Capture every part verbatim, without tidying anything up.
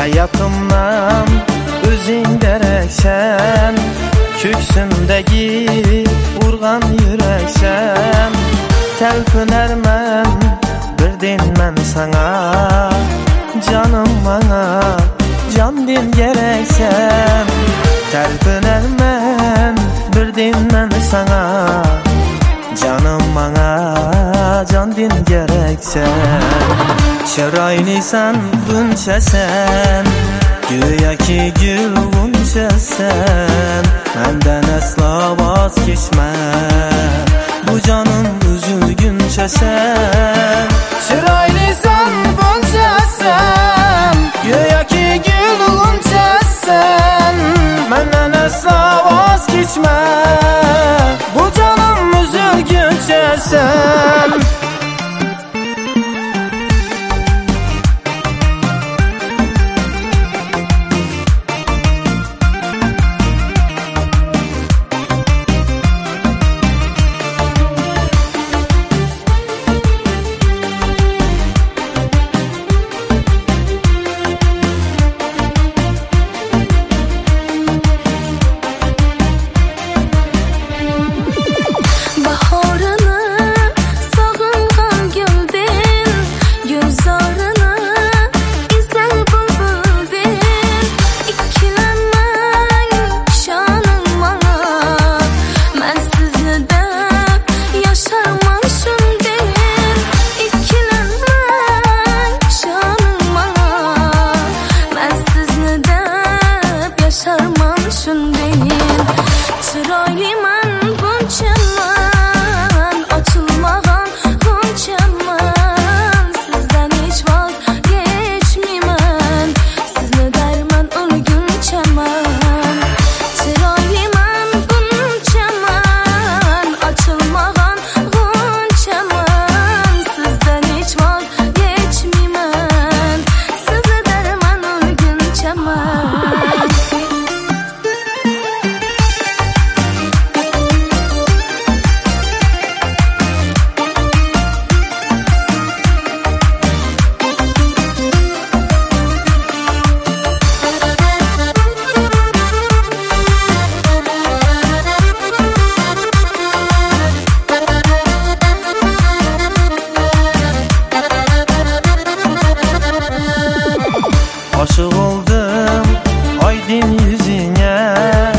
Hayatımdan özün dereksen, köksümdeki urgan yüreksen, telpinermen birden men sana, canım bana can din gereksen. Telpinermen birden men sana, canım bana can din gereksen. Çıraylısan bunca sen, güyaki gül bunca sen, menden asla vazgeçme, bu canım üzülgünce sen. Çıraylısan bunca sen, güyaki gül bunca sen, menden asla vazgeçme, bu canım üzülgünce sen. Aşık oldum aydın yüzüne,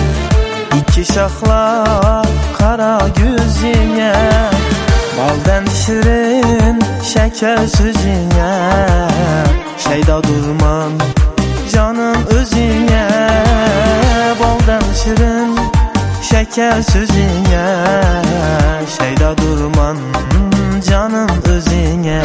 iki şakla kara gözüne, baldan şirin şeker sözüne, şeyda durman canım özüne, baldan şirin şeker sözüne, şeyda durman canım özüne.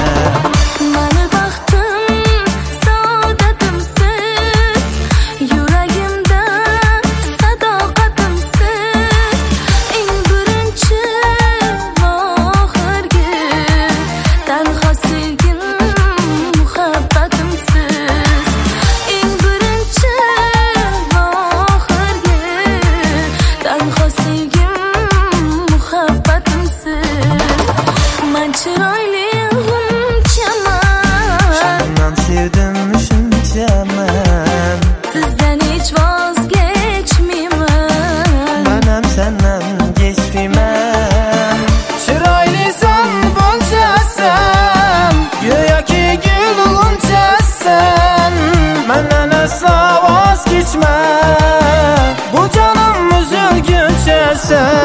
Senden sevdim düşüncemen, sizden hiç vazgeçmeyemem, benim senden geçmeyemem. Çıraylısan bunca sen, güyaki gül bunca sen, benden asla vazgeçme, bu canım üzülgünce sen.